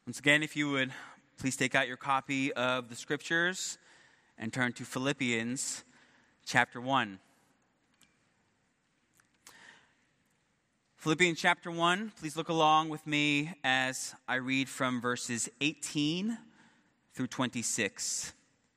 Once again, if you would please take out your copy of the scriptures and turn to Philippians chapter 1. Philippians chapter 1, please look along with me as I read from verses 18 through 26.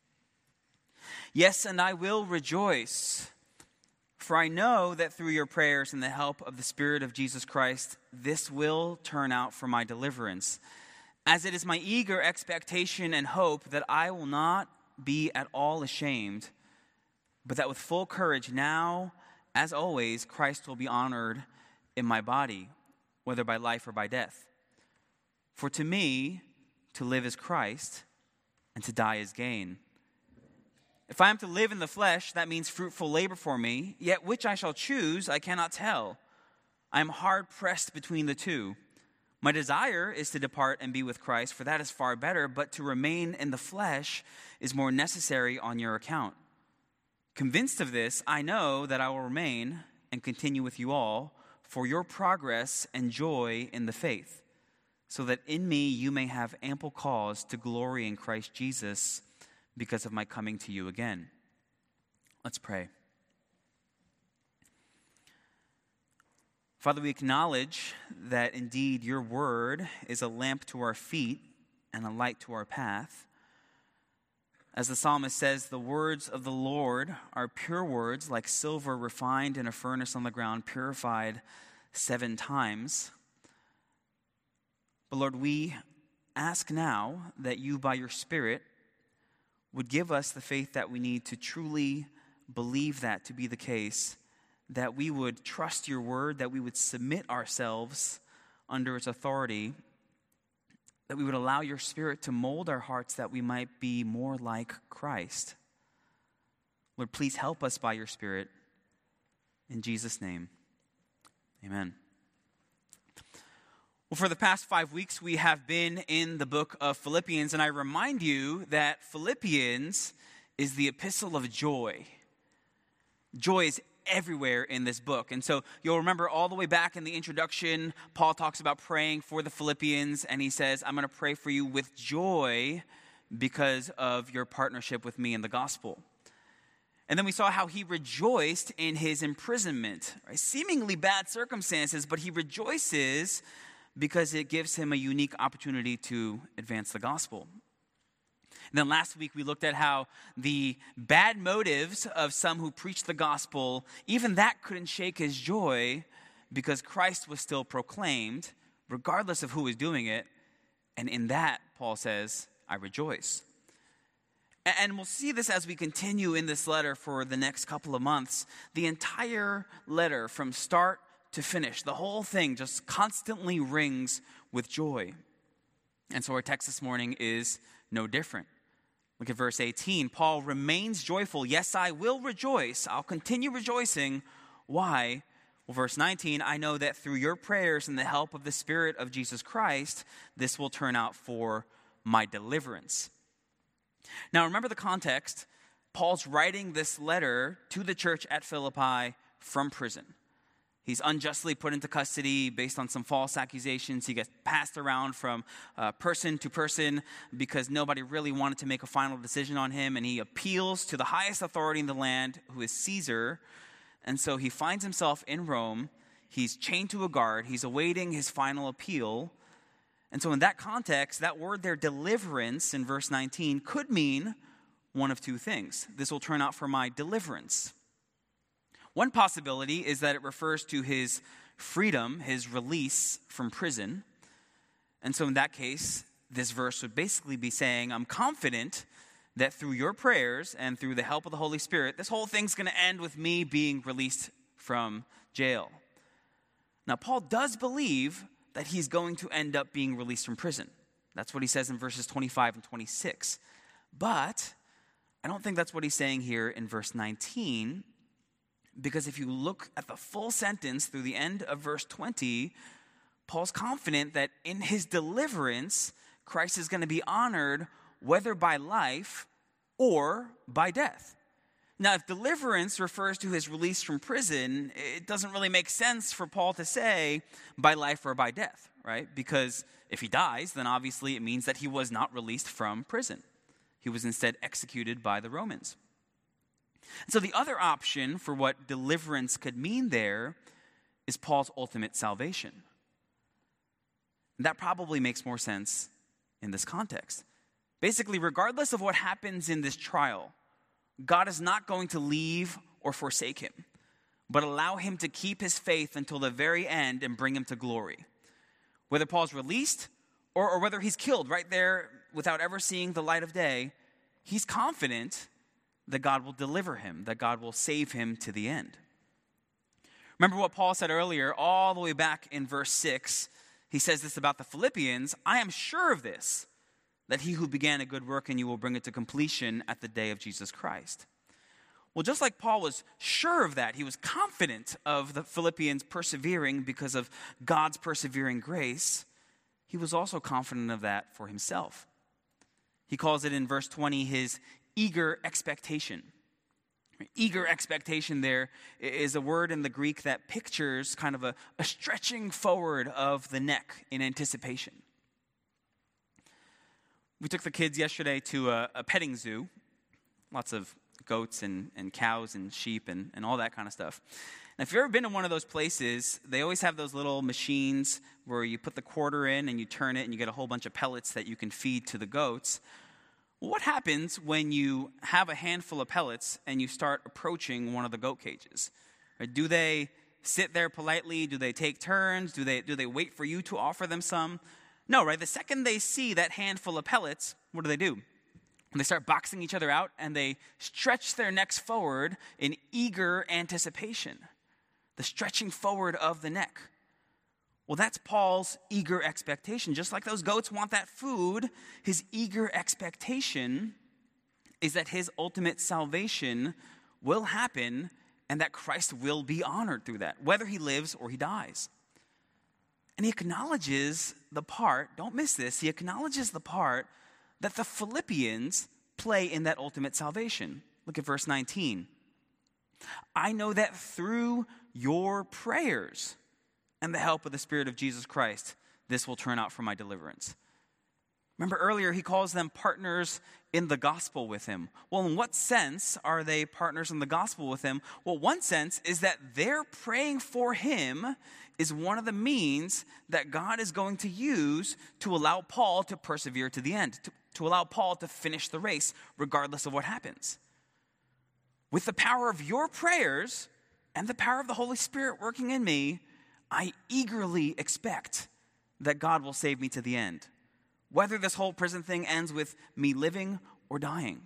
Yes, and I will rejoice, for I know that through your prayers and the help of the Spirit of Jesus Christ, this will turn out for my deliverance. As it is my eager expectation and hope that I will not be at all ashamed, but that with full courage now, as always, Christ will be honored in my body, whether by life or by death. For to me, to live is Christ, and to die is gain. If I am to live in the flesh, that means fruitful labor for me, yet which I shall choose, I cannot tell. I am hard pressed between the two. My desire is to depart and be with Christ, for that is far better, but to remain in the flesh is more necessary on your account. Convinced of this, I know that I will remain and continue with you all for your progress and joy in the faith, so that in me you may have ample cause to glory in Christ Jesus because of my coming to you again. Let's pray. Father, we acknowledge that indeed your word is a lamp to our feet and a light to our path. As the psalmist says, the words of the Lord are pure words, like silver refined in a furnace on the ground, purified 7 times. But Lord, we ask now that you, by your Spirit, would give us the faith that we need to truly believe that to be the case, that we would trust your word, that we would submit ourselves under its authority, that we would allow your Spirit to mold our hearts that we might be more like Christ. Lord, please help us by your Spirit. In Jesus' name, amen. Well, for the past 5 weeks, we have been in the book of Philippians, and I remind you that Philippians is the epistle of joy. Joy is everywhere in this book. And so you'll remember all the way back in the introduction, Paul talks about praying for the Philippians, and he says, I'm going to pray for you with joy because of your partnership with me in the gospel. And then we saw how he rejoiced in his imprisonment, right? Seemingly bad circumstances, but he rejoices because it gives him a unique opportunity to advance the gospel. And then last week we looked at how the bad motives of some who preached the gospel, even that couldn't shake his joy because Christ was still proclaimed, regardless of who was doing it. And in that, Paul says, I rejoice. And we'll see this as we continue in this letter for the next couple of months. The entire letter from start to finish, the whole thing just constantly rings with joy. And so our text this morning is no different. Look at verse 18. Paul remains joyful. Yes, I will rejoice. I'll continue rejoicing. Why? Well, verse 19, I know that through your prayers and the help of the Spirit of Jesus Christ, this will turn out for my deliverance. Now, remember the context. Paul's writing this letter to the church at Philippi from prison. He's unjustly put into custody based on some false accusations. He gets passed around from person to person because nobody really wanted to make a final decision on him. And he appeals to the highest authority in the land, who is Caesar. And so he finds himself in Rome. He's chained to a guard. He's awaiting his final appeal. And so in that context, that word there, deliverance, in verse 19, could mean one of two things. This will turn out for my deliverance. One possibility is that it refers to his freedom, his release from prison. And so in that case, this verse would basically be saying, I'm confident that through your prayers and through the help of the Holy Spirit, this whole thing's going to end with me being released from jail. Now, Paul does believe that he's going to end up being released from prison. That's what he says in verses 25 and 26. But I don't think that's what he's saying here in verse 19, because if you look at the full sentence through the end of verse 20, Paul's confident that in his deliverance, Christ is going to be honored whether by life or by death. Now, if deliverance refers to his release from prison, it doesn't really make sense for Paul to say by life or by death, right? Because if he dies, then obviously it means that he was not released from prison. He was instead executed by the Romans. And so the other option for what deliverance could mean there is Paul's ultimate salvation. And that probably makes more sense in this context. Basically, regardless of what happens in this trial, God is not going to leave or forsake him, but allow him to keep his faith until the very end and bring him to glory. Whether Paul's released or whether he's killed right there without ever seeing the light of day, he's confident that God will deliver him, that God will save him to the end. Remember what Paul said earlier, all the way back in verse 6. He says this about the Philippians, "I am sure of this, that he who began a good work in you will bring it to completion at the day of Jesus Christ." Well, just like Paul was sure of that, he was confident of the Philippians persevering because of God's persevering grace, he was also confident of that for himself. He calls it in verse 20 his eager expectation. Eager expectation there is a word in the Greek that pictures kind of a stretching forward of the neck in anticipation. We took the kids yesterday to a petting zoo. Lots of goats and cows and sheep and all that kind of stuff. And if you've ever been to one of those places, they always have those little machines where you put the quarter in and you turn it and you get a whole bunch of pellets that you can feed to the goats. Well, what happens when you have a handful of pellets and you start approaching one of the goat cages? Do they sit there politely? Do they take turns? Do they wait for you to offer them some? No, right? The second they see that handful of pellets, what do? They start boxing each other out and they stretch their necks forward in eager anticipation. The stretching forward of the neck. Well, that's Paul's eager expectation. Just like those goats want that food, his eager expectation is that his ultimate salvation will happen and that Christ will be honored through that, whether he lives or he dies. And he acknowledges the part, don't miss this, he acknowledges the part that the Philippians play in that ultimate salvation. Look at verse 19. "I know that through your prayers and the help of the Spirit of Jesus Christ, this will turn out for my deliverance." Remember earlier, he calls them partners in the gospel with him. Well, in what sense are they partners in the gospel with him? Well, one sense is that their praying for him is one of the means that God is going to use to allow Paul to persevere to the end, to allow Paul to finish the race regardless of what happens. With the power of your prayers and the power of the Holy Spirit working in me, I eagerly expect that God will save me to the end, whether this whole prison thing ends with me living or dying.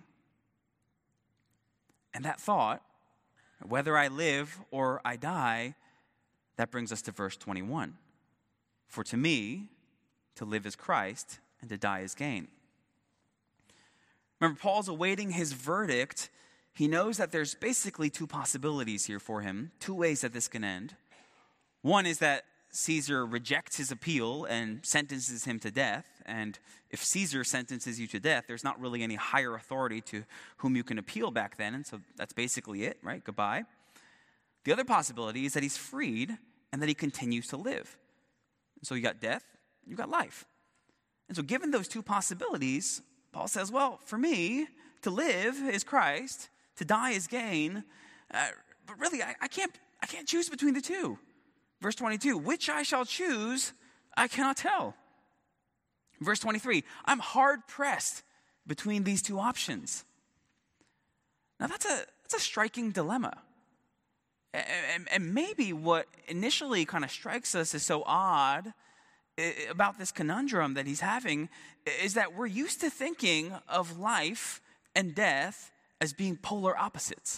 And that thought, whether I live or I die, that brings us to verse 21. "For to me, to live is Christ, and to die is gain." Remember, Paul's awaiting his verdict. He knows that there's basically two possibilities here for him, two ways that this can end. One is that Caesar rejects his appeal and sentences him to death. And if Caesar sentences you to death, there's not really any higher authority to whom you can appeal back then. And so that's basically it, right? Goodbye. The other possibility is that he's freed and that he continues to live. And so you got death, you got life. And so given those two possibilities, Paul says, well, for me, to live is Christ, to die is gain. But really, I can't choose between the two. Verse 22, "Which I shall choose, I cannot tell." Verse 23, "I'm hard pressed between these two options." Now that's a striking dilemma. And maybe what initially kind of strikes us as so odd about this conundrum that he's having is that we're used to thinking of life and death as being polar opposites.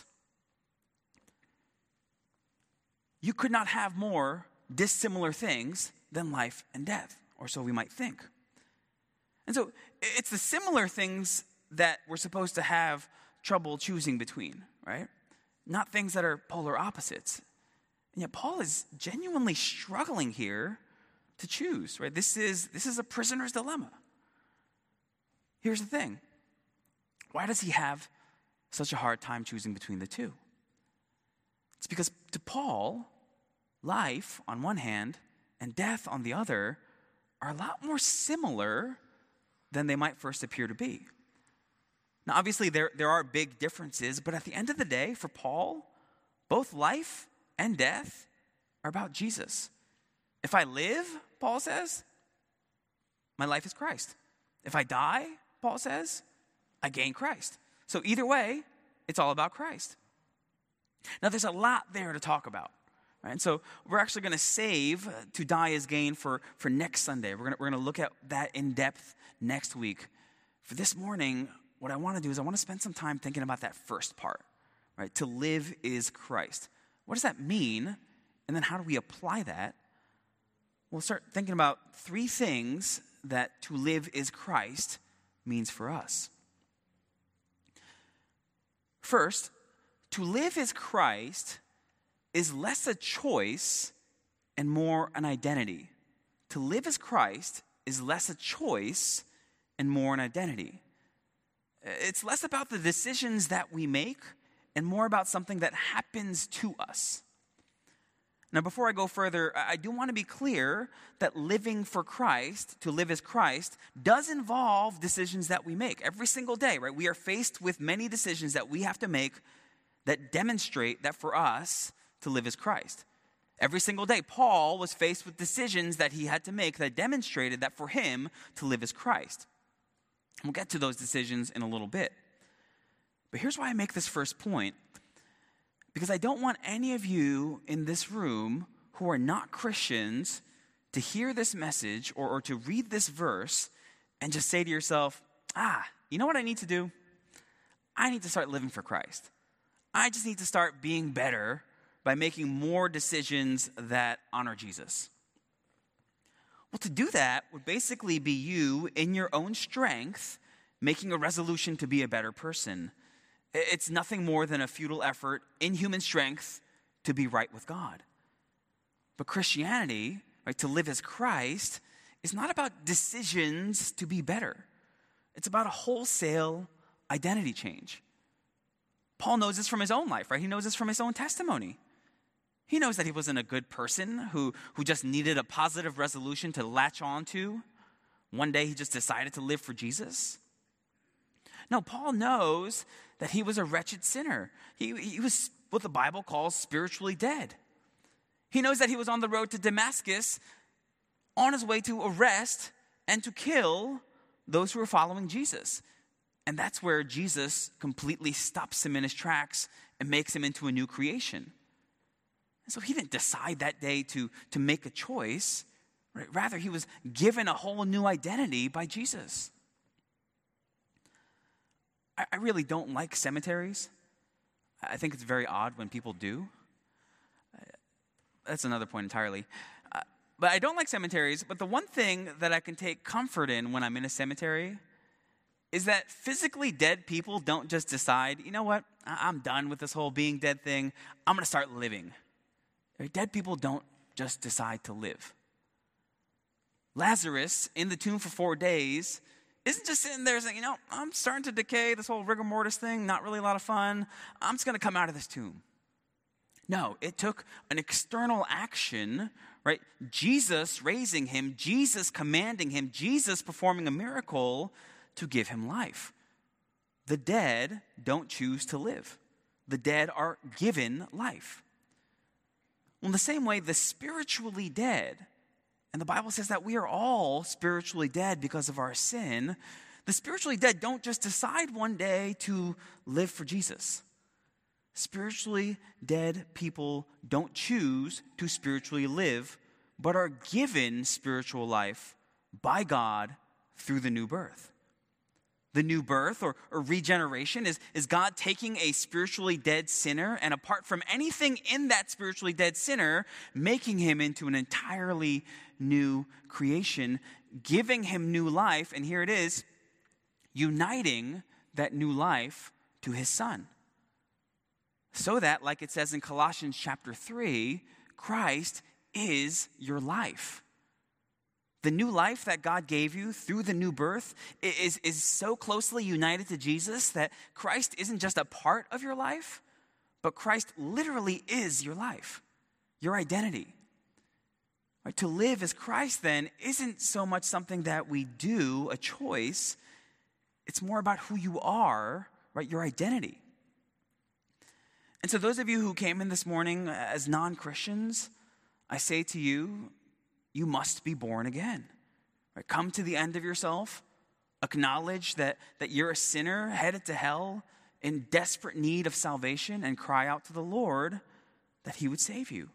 You could not have more dissimilar things than life and death, or so we might think. And so it's the similar things that we're supposed to have trouble choosing between, right? Not things that are polar opposites. And yet Paul is genuinely struggling here to choose, right? This is a prisoner's dilemma. Here's the thing. Why does he have such a hard time choosing between the two? It's because to Paul, life on one hand and death on the other are a lot more similar than they might first appear to be. Now, obviously, there are big differences, but at the end of the day, for Paul, both life and death are about Jesus. If I live, Paul says, my life is Christ. If I die, Paul says, I gain Christ. So either way, it's all about Christ. Now, there's a lot there to talk about. Right? And so we're actually going to save to die is gain for next Sunday. We're going to look at that in depth next week. For this morning, what I want to do is I want to spend some time thinking about that first part. Right? To live is Christ. What does that mean? And then how do we apply that? We'll start thinking about three things that to live is Christ means for us. First, to live as Christ is less a choice and more an identity. To live as Christ is less a choice and more an identity. It's less about the decisions that we make and more about something that happens to us. Now, before I go further, I do want to be clear that living for Christ, to live as Christ, does involve decisions that we make every single day, right? We are faced with many decisions that we have to make that demonstrate that for us to live as Christ. Every single day, Paul was faced with decisions that he had to make that demonstrated that for him to live as Christ. We'll get to those decisions in a little bit. But here's why I make this first point. Because I don't want any of you in this room who are not Christians to hear this message or to read this verse and just say to yourself, you know what I need to do? I need to start living for Christ. I just need to start being better by making more decisions that honor Jesus. Well, to do that would basically be you, in your own strength, making a resolution to be a better person. It's nothing more than a futile effort in human strength to be right with God. But Christianity, right, to live as Christ, is not about decisions to be better. It's about a wholesale identity change. Paul knows this from his own life, right? He knows this from his own testimony. He knows that he wasn't a good person who just needed a positive resolution to latch on to. One day he just decided to live for Jesus. No, Paul knows that he was a wretched sinner. He was what the Bible calls spiritually dead. He knows that he was on the road to Damascus on his way to arrest and to kill those who were following Jesus. And that's where Jesus completely stops him in his tracks and makes him into a new creation. And so he didn't decide that day to make a choice. Right? Rather, he was given a whole new identity by Jesus. I really don't like cemeteries. I think it's very odd when people do. That's another point entirely. But I don't like cemeteries, but the one thing that I can take comfort in when I'm in a cemetery is that physically dead people don't just decide, you know what, I'm done with this whole being dead thing. I'm going to start living. Dead people don't just decide to live. Lazarus, in the tomb for 4 days, isn't just sitting there saying, I'm starting to decay, this whole rigor mortis thing, not really a lot of fun. I'm just going to come out of this tomb. No, it took an external action, right? Jesus raising him, Jesus commanding him, Jesus performing a miracle to give him life. The dead don't choose to live. The dead are given life. Well, in the same way, the spiritually dead, and the Bible says that we are all spiritually dead because of our sin. The spiritually dead don't just decide one day to live for Jesus. Spiritually dead people don't choose to spiritually live, but are given spiritual life by God through the new birth. The new birth or regeneration is God taking a spiritually dead sinner and apart from anything in that spiritually dead sinner, making him into an entirely new creation, giving him new life, and here it is, uniting that new life to his Son. So that, like it says in Colossians chapter 3, Christ is your life. The new life that God gave you through the new birth is so closely united to Jesus that Christ isn't just a part of your life, but Christ literally is your life, your identity. Right? To live as Christ, then, isn't so much something that we do, a choice. It's more about who you are, right? Your identity. And so those of you who came in this morning as non-Christians, I say to you, you must be born again. Right? Come to the end of yourself. Acknowledge that you're a sinner headed to hell in desperate need of salvation, and cry out to the Lord that he would save you.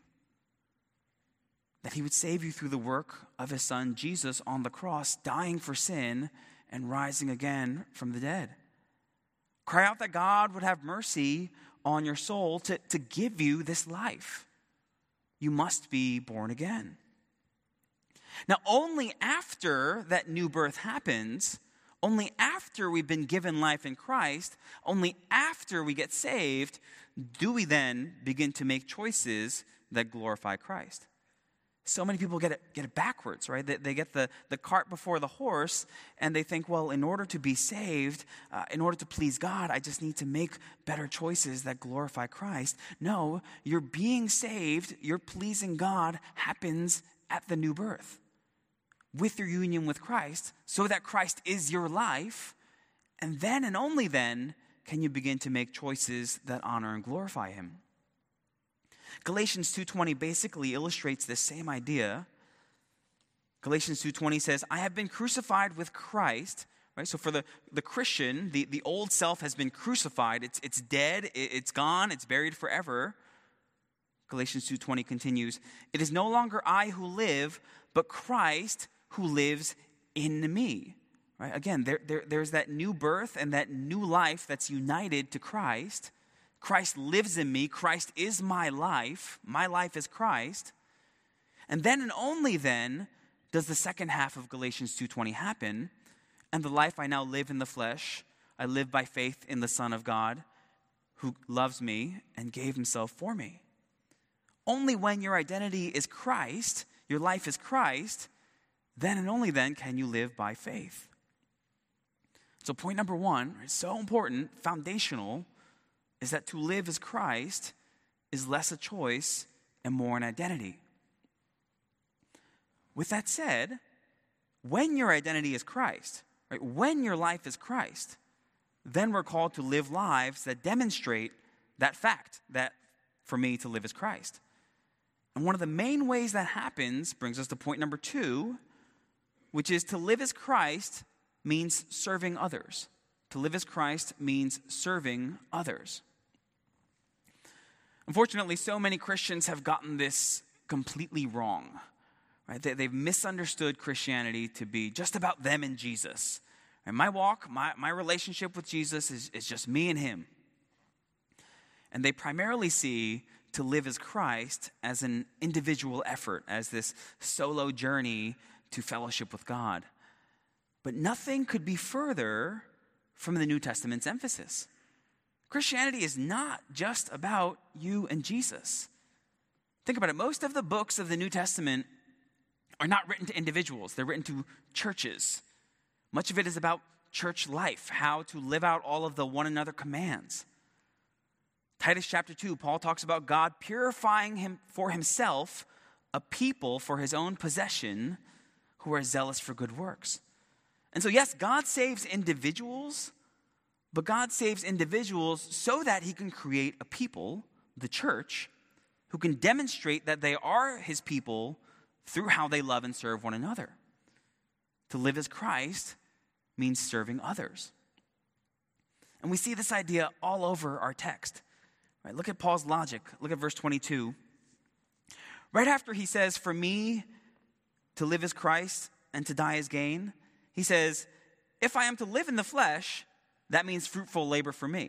That he would save you through the work of his son Jesus on the cross, dying for sin and rising again from the dead. Cry out that God would have mercy on your soul to give you this life. You must be born again. Now, only after that new birth happens, only after we've been given life in Christ, only after we get saved, do we then begin to make choices that glorify Christ. So many people get it backwards, right? They get the cart before the horse, and they think, well, in order to be saved, in order to please God, I just need to make better choices that glorify Christ. No, you're being saved, you're pleasing God happens at the new birth, with your union with Christ, so that Christ is your life, and then and only then can you begin to make choices that honor and glorify him. Galatians 2:20 basically illustrates this same idea. Galatians 2:20 says, I have been crucified with Christ. Right? So for the Christian, the old self has been crucified. It's dead, it's gone, it's buried forever. Galatians 2:20 continues, it is no longer I who live, but Christ who lives in me. Right? Again, there's that new birth and that new life that's united to Christ. Christ lives in me. Christ is my life. My life is Christ. And then and only then does the second half of Galatians 2:20 happen. And the life I now live in the flesh, I live by faith in the Son of God who loves me and gave himself for me. Only when your identity is Christ, your life is Christ, then and only then can you live by faith. So point number one, it's so important, foundational, is that to live as Christ is less a choice and more an identity. With that said, when your identity is Christ, right, when your life is Christ, then we're called to live lives that demonstrate that fact, that for me to live as Christ. And one of the main ways that happens brings us to point number 2, which is to live as Christ means serving others. To live as Christ means serving others. Unfortunately, so many Christians have gotten this completely wrong. Right? They've misunderstood Christianity to be just about them and Jesus. And my walk, my relationship with Jesus is just me and him. And they primarily see to live as Christ as an individual effort, as this solo journey to fellowship with God. But nothing could be further from the New Testament's emphasis. Christianity is not just about you and Jesus. Think about it. Most of the books of the New Testament are not written to individuals. They're written to churches. Much of it is about church life, how to live out all of the one another commands. Titus chapter 2, Paul talks about God purifying him for himself a people for his own possession who are zealous for good works. And so yes, God saves individuals, but God saves individuals so that he can create a people, the church, who can demonstrate that they are his people through how they love and serve one another. To live as Christ means serving others. And we see this idea all over our text. Right? Look at Paul's logic. Look at verse 22. Right after he says, for me to live as Christ and to die as gain, he says, if I am to live in the flesh, that means fruitful labor for me.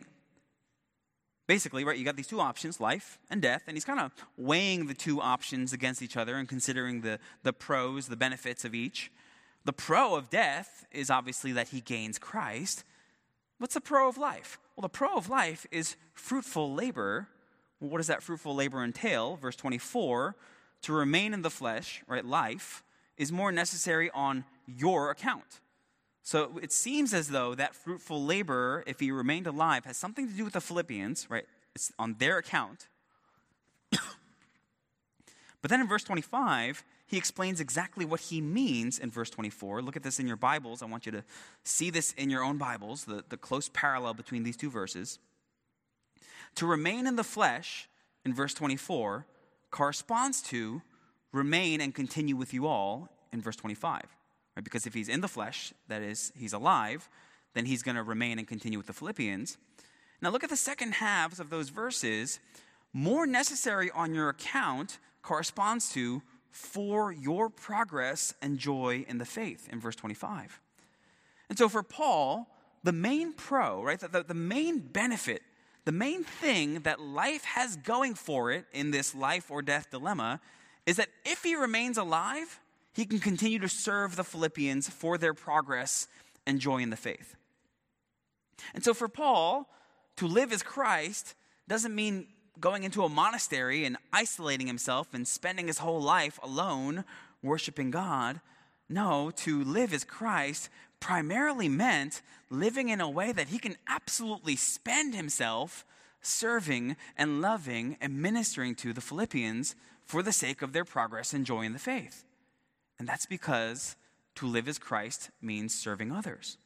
Basically, right, you got these two options, life and death, and he's kind of weighing the two options against each other and considering the pros, the benefits of each. The pro of death is obviously that he gains Christ. What's the pro of life? Well, the pro of life is fruitful labor. Well, what does that fruitful labor entail? Verse 24, to remain in the flesh, right, life, is more necessary on your account. So it seems as though that fruitful labor, if he remained alive, has something to do with the Philippians, right? It's on their account. But then in verse 25, he explains exactly what he means in verse 24. Look at this in your Bibles. I want you to see this in your own Bibles, the close parallel between these two verses. To remain in the flesh, in verse 24, corresponds to remain and continue with you all in verse 25. Right? Because if he's in the flesh, that is, he's alive, then he's going to remain and continue with the Philippians. Now look at the second halves of those verses. More necessary on your account corresponds to for your progress and joy in the faith in verse 25. And so for Paul, the main right, the main benefit, the main thing that life has going for it in this life or death dilemma is that if he remains alive, he can continue to serve the Philippians for their progress and joy in the faith. And so for Paul, to live as Christ doesn't mean going into a monastery and isolating himself and spending his whole life alone worshiping God. No, to live as Christ primarily meant living in a way that he can absolutely spend himself serving and loving and ministering to the Philippians for the sake of their progress and joy in the faith. And that's because to live as Christ means serving others.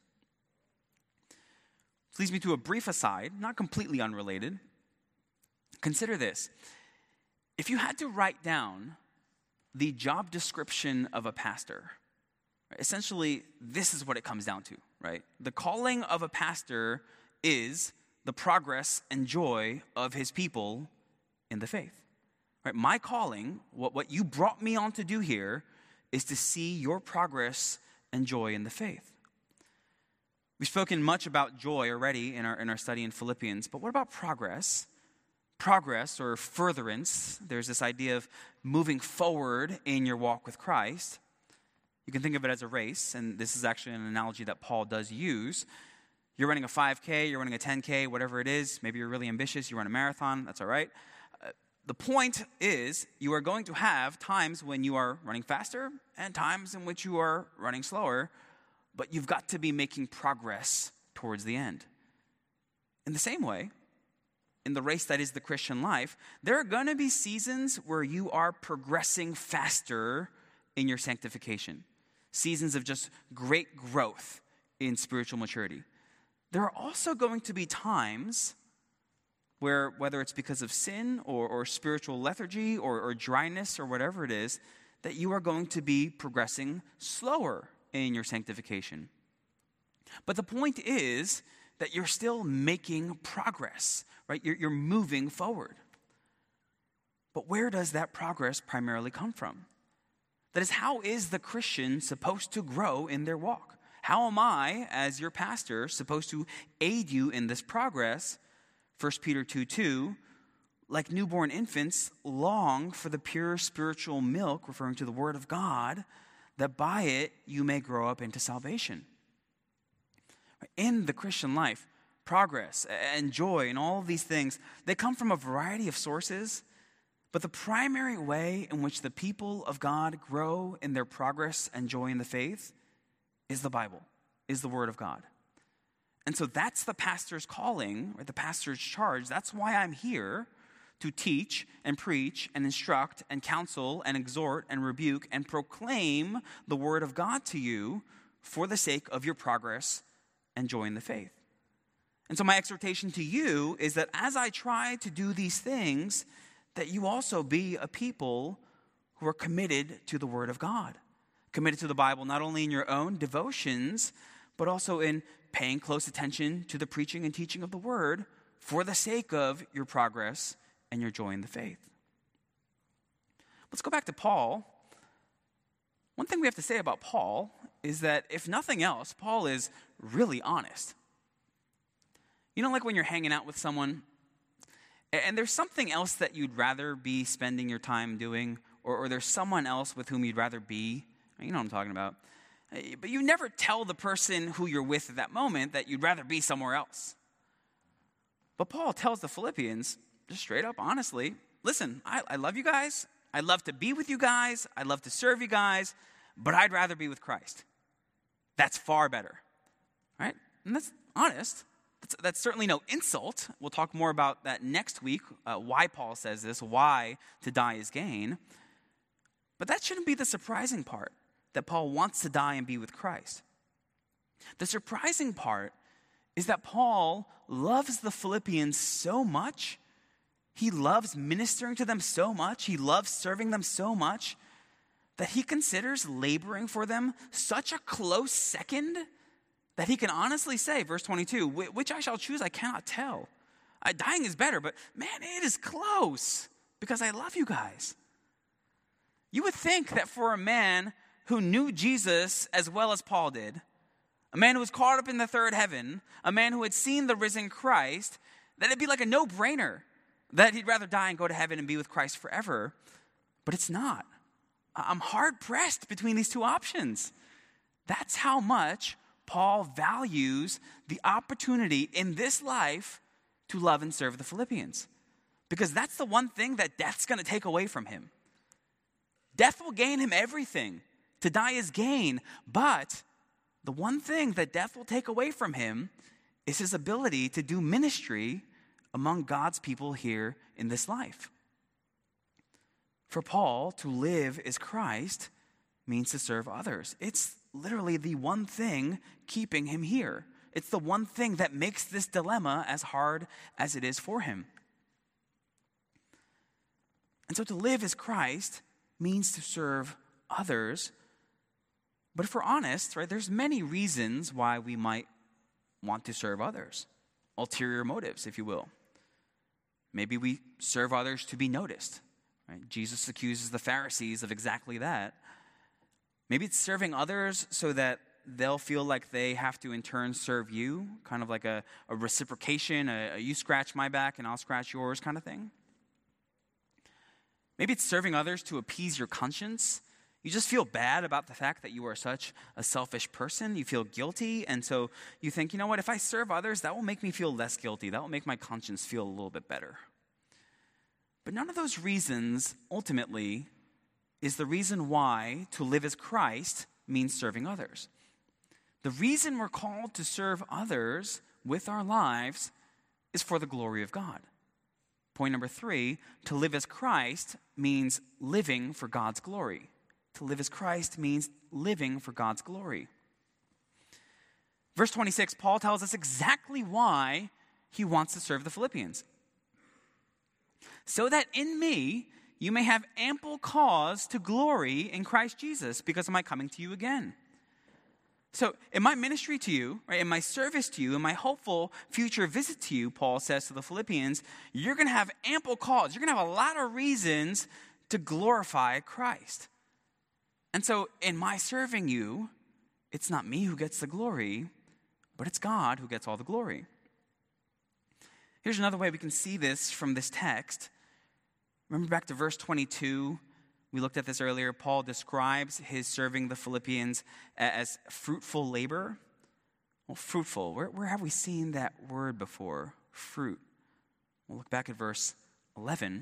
This leads me to a brief aside, not completely unrelated. Consider this. If you had to write down the job description of a pastor, essentially this is what it comes down to, right? The calling of a pastor is the progress and joy of his people in the faith. Right? My calling, what you brought me on to do here, is to see your progress and joy in the faith. We've spoken much about joy already in our study in Philippians, but what about progress? Progress or furtherance, there's this idea of moving forward in your walk with Christ. You can think of it as a race, and this is actually an analogy that Paul does use. You're running a 5K, you're running a 10K, whatever it is. Maybe you're really ambitious, you run a marathon, that's all right. The point is, you are going to have times when you are running faster and times in which you are running slower, but you've got to be making progress towards the end. In the same way, in the race that is the Christian life, there are going to be seasons where you are progressing faster in your sanctification. Seasons of just great growth in spiritual maturity. There are also going to be times where, whether it's because of sin or spiritual lethargy or dryness or whatever it is, that you are going to be progressing slower in your sanctification. But the point is that you're still making progress, right? You're moving forward. But where does that progress primarily come from? That is, how is the Christian supposed to grow in their walk? How am I, as your pastor, supposed to aid you in this progress? 1 Peter 2:2, like newborn infants, long for the pure spiritual milk, referring to the Word of God, that by it you may grow up into salvation. In the Christian life, progress and joy and all of these things, they come from a variety of sources, but the primary way in which the people of God grow in their progress and joy in the faith is the Bible, is the Word of God. And so that's the pastor's calling, or the pastor's charge. That's why I'm here, to teach and preach and instruct and counsel and exhort and rebuke and proclaim the Word of God to you for the sake of your progress and joy in the faith. And so my exhortation to you is that as I try to do these things, that you also be a people who are committed to the Word of God, committed to the Bible, not only in your own devotions, but also in paying close attention to the preaching and teaching of the Word for the sake of your progress and your joy in the faith. Let's go back to Paul. One thing we have to say about Paul is that, if nothing else, Paul is really honest. You know, like when you're hanging out with someone, and there's something else that you'd rather be spending your time doing, or there's someone else with whom you'd rather be. You know what I'm talking about. But you never tell the person who you're with at that moment that you'd rather be somewhere else. But Paul tells the Philippians, just straight up, honestly, listen, I love you guys. I love to be with you guys. I love to serve you guys. But I'd rather be with Christ. That's far better. Right? And that's honest. That's certainly no insult. We'll talk more about that next week, why Paul says this, why to die is gain. But that shouldn't be the surprising part, that Paul wants to die and be with Christ. The surprising part is that Paul loves the Philippians so much. He loves ministering to them so much. He loves serving them so much that he considers laboring for them such a close second that he can honestly say, verse 22, which I shall choose, I cannot tell. Dying is better, but man, it is close because I love you guys. You would think that for a man who knew Jesus as well as Paul did, a man who was caught up in the third heaven, a man who had seen the risen Christ, that it'd be like a no-brainer that he'd rather die and go to heaven and be with Christ forever. But it's not. I'm hard-pressed between these two options. That's how much Paul values the opportunity in this life to love and serve the Philippians. Because that's the one thing that death's going to take away from him. Death will gain him everything. To die is gain. But the one thing that death will take away from him is his ability to do ministry among God's people here in this life. For Paul, to live as Christ means to serve others. It's literally the one thing keeping him here. It's the one thing that makes this dilemma as hard as it is for him. And so to live as Christ means to serve others. But if we're honest, right, there's many reasons why we might want to serve others. Ulterior motives, if you will. Maybe we serve others to be noticed. Right? Jesus accuses the Pharisees of exactly that. Maybe it's serving others so that they'll feel like they have to in turn serve you, kind of like a reciprocation, a you scratch my back and I'll scratch yours kind of thing. Maybe it's serving others to appease your conscience. You just feel bad about the fact that you are such a selfish person. You feel guilty, and so you think, you know what, if I serve others, that will make me feel less guilty. That will make my conscience feel a little bit better. But none of those reasons, ultimately, is the reason why to live as Christ means serving others. The reason we're called to serve others with our lives is for the glory of God. Point number 3, to live as Christ means living for God's glory. To live as Christ means living for God's glory. Verse 26, Paul tells us exactly why he wants to serve the Philippians. So that in me you may have ample cause to glory in Christ Jesus because of my coming to you again. So in my ministry to you, right, in my service to you, in my hopeful future visit to you, Paul says to the Philippians, you're going to have ample cause. You're going to have a lot of reasons to glorify Christ. And so in my serving you, it's not me who gets the glory, but it's God who gets all the glory. Here's another way we can see this from this text. Remember back to verse 22, we looked at this earlier. Paul describes his serving the Philippians as fruitful labor. Well, fruitful, where have we seen that word before? Fruit. We'll look back at verse 11.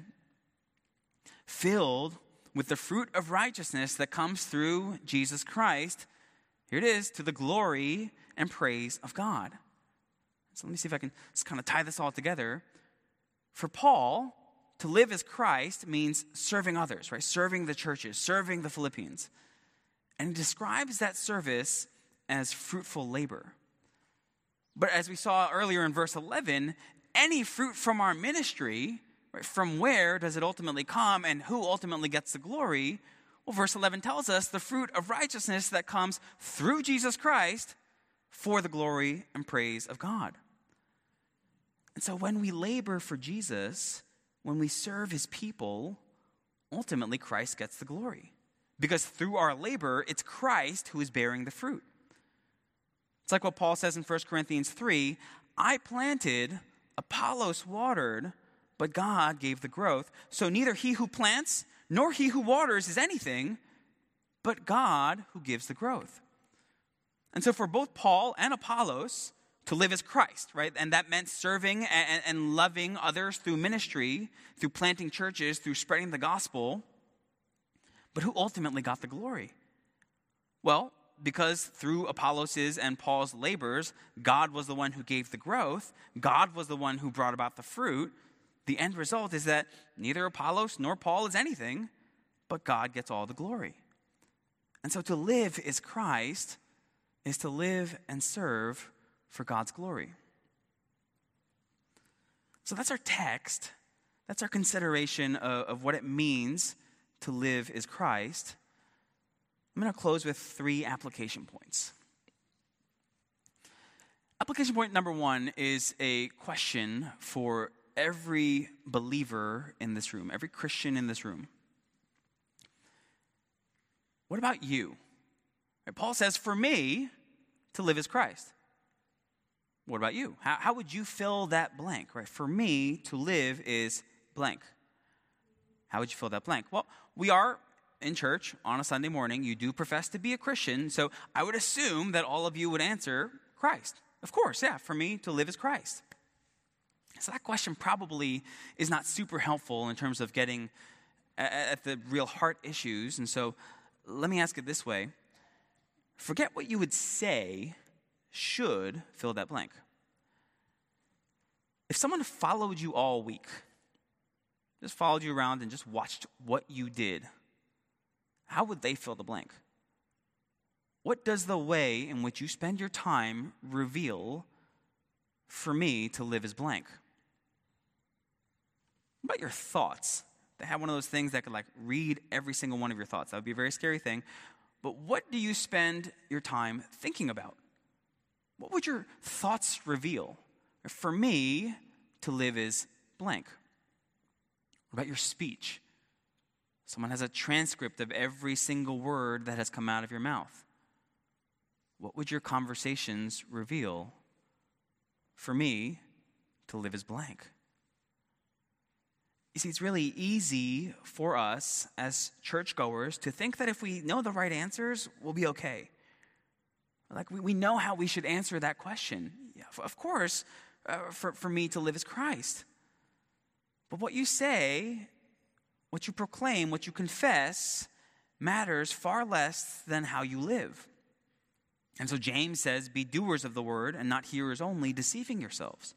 Filled with the fruit of righteousness that comes through Jesus Christ. Here it is, to the glory and praise of God. So let me see if I can just kind of tie this all together. For Paul, to live as Christ means serving others, right? Serving the churches, serving the Philippians. And he describes that service as fruitful labor. But as we saw earlier in verse 11, any fruit from our ministry, right, from where does it ultimately come and who ultimately gets the glory? Well, verse 11 tells us the fruit of righteousness that comes through Jesus Christ for the glory and praise of God. And so when we labor for Jesus, when we serve his people, ultimately Christ gets the glory. Because through our labor, it's Christ who is bearing the fruit. It's like what Paul says in 1 Corinthians 3, I planted, Apollos watered, but God gave the growth. So neither he who plants nor he who waters is anything, but God who gives the growth. And so for both Paul and Apollos, to live as Christ, right? And that meant serving and loving others through ministry, through planting churches, through spreading the gospel. But who ultimately got the glory? Well, because through Apollos' and Paul's labors, God was the one who gave the growth. God was the one who brought about the fruit. The end result is that neither Apollos nor Paul is anything, but God gets all the glory. And so to live is Christ, is to live and serve for God's glory. So that's our text. That's our consideration of what it means to live is Christ. I'm going to close with 3 application points. Application point number 1 is a question for every believer in this room, every Christian in this room. What about you? Right, Paul says, for me, to live is Christ. What about you? How would you fill that blank? Right? For me, to live is blank. How would you fill that blank? Well, we are in church on a Sunday morning. You do profess to be a Christian, so I would assume that all of you would answer Christ. Of course, yeah, for me, to live is Christ. So that question probably is not super helpful in terms of getting at the real heart issues. And so let me ask it this way. Forget what you would say should fill that blank. If someone followed you all week, just followed you around and just watched what you did, how would they fill the blank? What does the way in which you spend your time reveal for me to live is blank? What about your thoughts? They have one of those things that could read every single one of your thoughts. That would be a very scary thing. But what do you spend your time thinking about? What would your thoughts reveal? For me, to live is blank. What about your speech? Someone has a transcript of every single word that has come out of your mouth. What would your conversations reveal? For me, to live is blank. You see, it's really easy for us as churchgoers to think that if we know the right answers, we'll be okay. We know how we should answer that question. Yeah, of course, for me to live is Christ. But what you say, what you proclaim, what you confess matters far less than how you live. And so James says, be doers of the word and not hearers only, deceiving yourselves.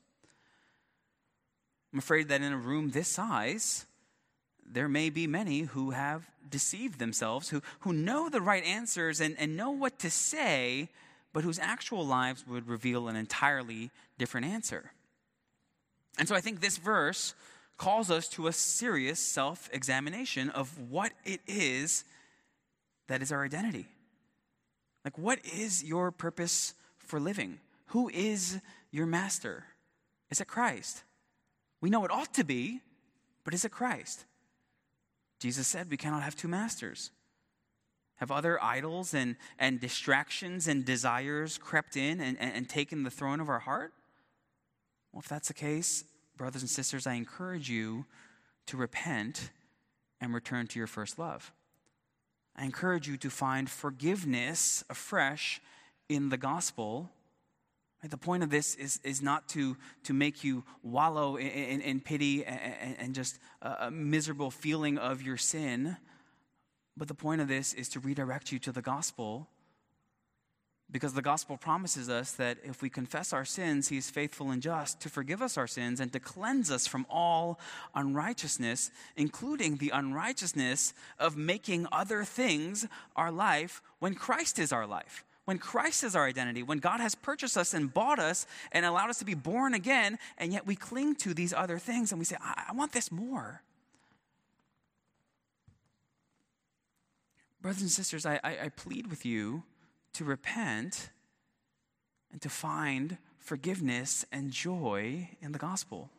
I'm afraid that in a room this size, there may be many who have deceived themselves, who know the right answers and know what to say, but whose actual lives would reveal an entirely different answer. And so I think this verse calls us to a serious self-examination of what it is that is our identity. What is your purpose for living? Who is your master? Is it Christ? We know it ought to be, but is it Christ? Jesus said we cannot have 2 masters. Have other idols and distractions and desires crept in and taken the throne of our heart? Well, if that's the case, brothers and sisters, I encourage you to repent and return to your first love. I encourage you to find forgiveness afresh in the gospel. The point of this is not to make you wallow in pity and just a miserable feeling of your sin, but the point of this is to redirect you to the gospel, because the gospel promises us that if we confess our sins, he is faithful and just to forgive us our sins and to cleanse us from all unrighteousness, including the unrighteousness of making other things our life when Christ is our life. When Christ is our identity, when God has purchased us and bought us and allowed us to be born again, and yet we cling to these other things and we say, I want this more. Brothers and sisters, I plead with you to repent and to find forgiveness and joy in the gospel.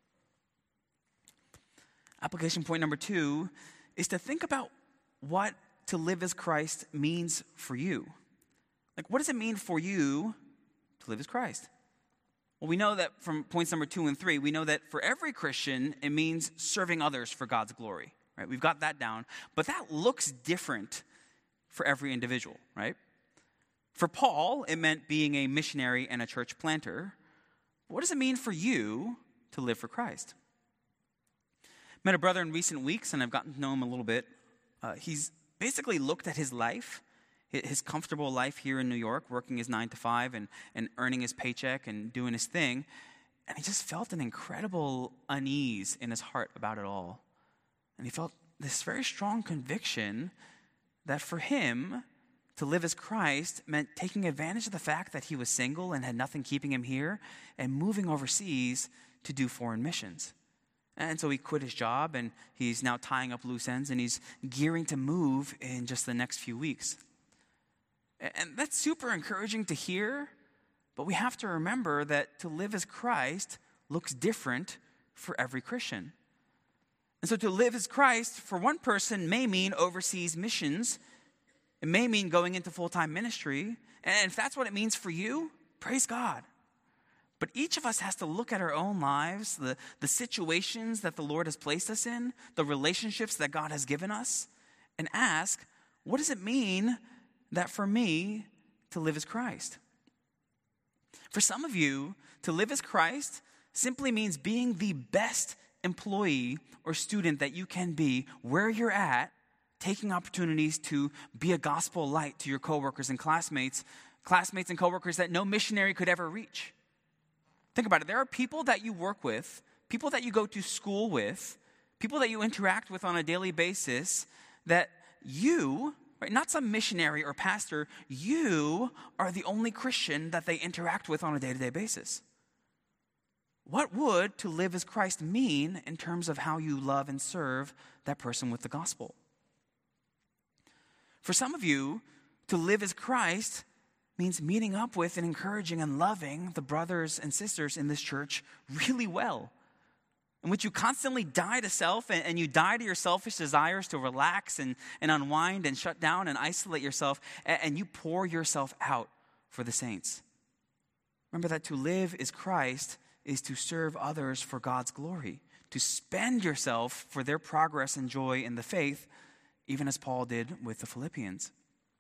Application point number 2 is to think about what to live as Christ means for you. What does it mean for you to live as Christ? Well, we know that from points number 2 and 3, we know that for every Christian, it means serving others for God's glory, right? We've got that down. But that looks different for every individual, right? For Paul, it meant being a missionary and a church planter. But what does it mean for you to live for Christ? Met a brother in recent weeks, and I've gotten to know him a little bit. He's basically looked at his life, his comfortable life here in New York, working his 9 to 5 and earning his paycheck and doing his thing. And he just felt an incredible unease in his heart about it all. And he felt this very strong conviction that for him, to live as Christ meant taking advantage of the fact that he was single and had nothing keeping him here and moving overseas to do foreign missions. And so he quit his job and he's now tying up loose ends and he's gearing to move in just the next few weeks. And that's super encouraging to hear, but we have to remember that to live as Christ looks different for every Christian. And so to live as Christ for one person may mean overseas missions. It may mean going into full-time ministry. And if that's what it means for you, praise God. But each of us has to look at our own lives, the situations that the Lord has placed us in, the relationships that God has given us, and ask, what does it mean that for me to live as Christ? For some of you, to live as Christ simply means being the best employee or student that you can be where you're at, taking opportunities to be a gospel light to your coworkers and classmates and coworkers that no missionary could ever reach. Think about it. There are people that you work with, people that you go to school with, people that you interact with on a daily basis that you, right, not some missionary or pastor, you are the only Christian that they interact with on a day-to-day basis. What would to live as Christ mean in terms of how you love and serve that person with the gospel? For some of you, to live as Christ means meeting up with and encouraging and loving the brothers and sisters in this church really well, in which you constantly die to self and you die to your selfish desires to relax and unwind and shut down and isolate yourself, and you pour yourself out for the saints. Remember that to live as Christ is to serve others for God's glory, to spend yourself for their progress and joy in the faith, even as Paul did with the Philippians.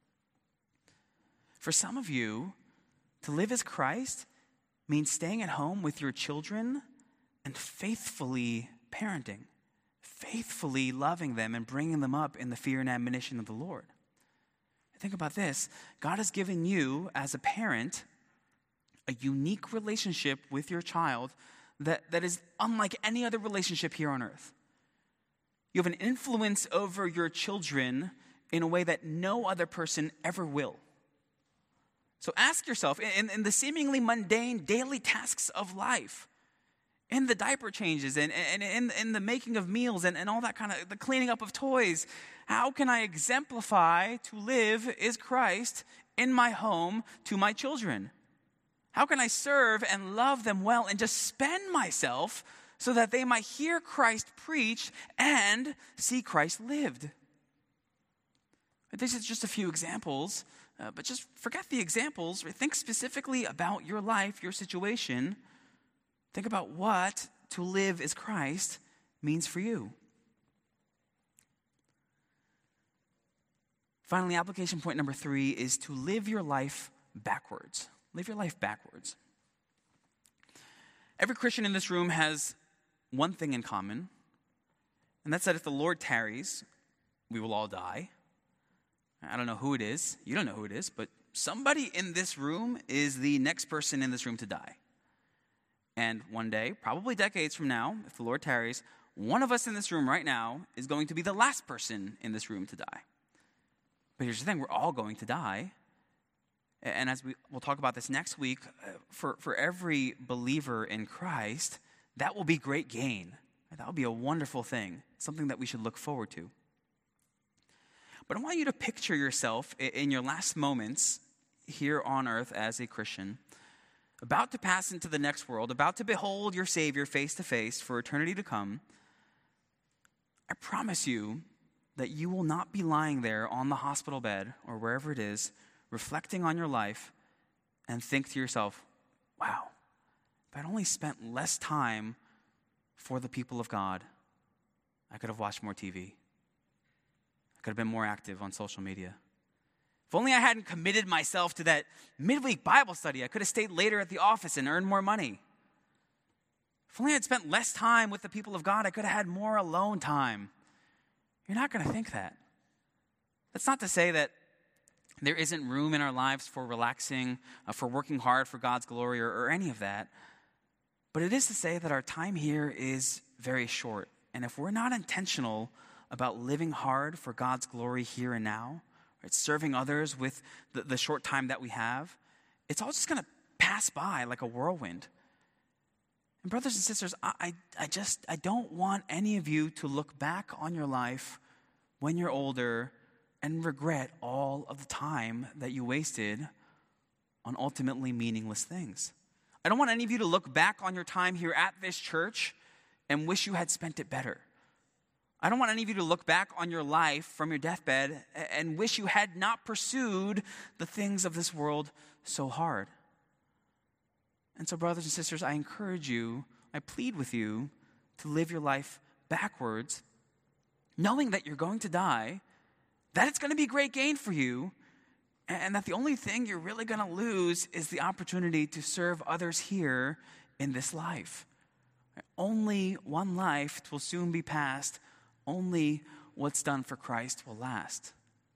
For some of you, to live as Christ means staying at home with your children and faithfully parenting, faithfully loving them and bringing them up in the fear and admonition of the Lord. Think about this. God has given you, as a parent, a unique relationship with your child that is unlike any other relationship here on earth. You have an influence over your children in a way that no other person ever will. So ask yourself, in the seemingly mundane daily tasks of life, in the diaper changes and in the making of meals and all that kind of, the cleaning up of toys, how can I exemplify to live as Christ in my home to my children? How can I serve and love them well and just spend myself so that they might hear Christ preached and see Christ lived? This is just a few examples, but just forget the examples. Think specifically about your life, your situation. Think about what to live as Christ means for you. Finally, application point number 3 is to live your life backwards. Live your life backwards. Every Christian in this room has one thing in common, and that's that if the Lord tarries, we will all die. I don't know who it is. You don't know who it is, but somebody in this room is the next person in this room to die. And one day, probably decades from now, if the Lord tarries, one of us in this room right now is going to be the last person in this room to die. But here's the thing, we're all going to die. And as we'll talk about this next week, for every believer in Christ, that will be great gain. That will be a wonderful thing, something that we should look forward to. But I want you to picture yourself in your last moments here on earth as a Christian, about to pass into the next world, about to behold your Savior face to face for eternity to come. I promise you that you will not be lying there on the hospital bed or wherever it is, reflecting on your life and think to yourself, wow, if I'd only spent less time for the people of God, I could have watched more TV. I could have been more active on social media. If only I hadn't committed myself to that midweek Bible study, I could have stayed later at the office and earned more money. If only I'd spent less time with the people of God, I could have had more alone time. You're not going to think that. That's not to say that there isn't room in our lives for relaxing, for working hard for God's glory or any of that. But it is to say that our time here is very short. And if we're not intentional about living hard for God's glory here and now, right? Serving others with the short time that we have, it's all just going to pass by like a whirlwind. And brothers and sisters, I don't want any of you to look back on your life when you're older and regret all of the time that you wasted on ultimately meaningless things. I don't want any of you to look back on your time here at this church and wish you had spent it better. I don't want any of you to look back on your life from your deathbed and wish you had not pursued the things of this world so hard. And so, brothers and sisters, I encourage you, I plead with you to live your life backwards, knowing that you're going to die, that it's going to be great gain for you, and that the only thing you're really going to lose is the opportunity to serve others here in this life. Only one life will soon be passed. Only what's done for Christ will last.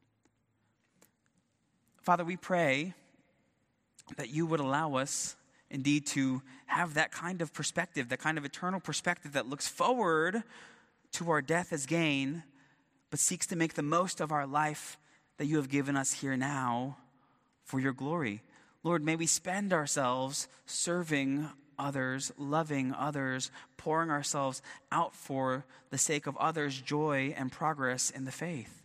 Father, we pray that you would allow us indeed to have that kind of perspective, that kind of eternal perspective that looks forward to our death as gain, but seeks to make the most of our life that you have given us here now for your glory. Lord, may we spend ourselves serving others, loving others, pouring ourselves out for the sake of others' joy and progress in the faith.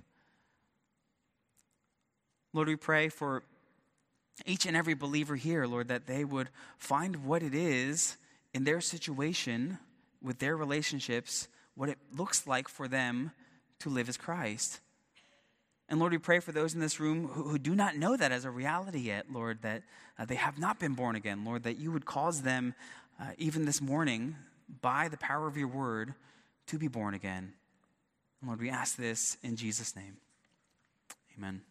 Lord, we pray for each and every believer here, Lord, that they would find what it is in their situation, with their relationships, what it looks like for them to live as Christ. And Lord, we pray for those in this room who do not know that as a reality yet, Lord, that they have not been born again, Lord, that you would cause them even this morning, by the power of your word, to be born again. And Lord, we ask this in Jesus' name. Amen.